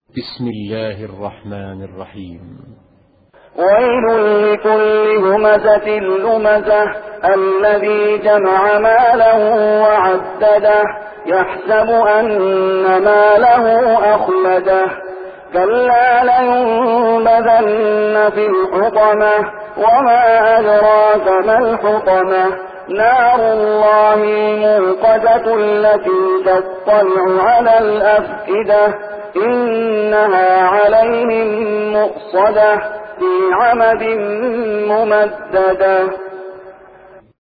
بسم الله الرحمن الرحيم. ويل لكل همزة لمزة الذي جمع ماله وعدده يحسب أن ماله أخلده كلا لينبذن في الحطمة وما أدراك ما الحطمة نار الله الموقدة التي تطلع على الأفئدة إنها عليهم مؤصدة في عمد ممددة.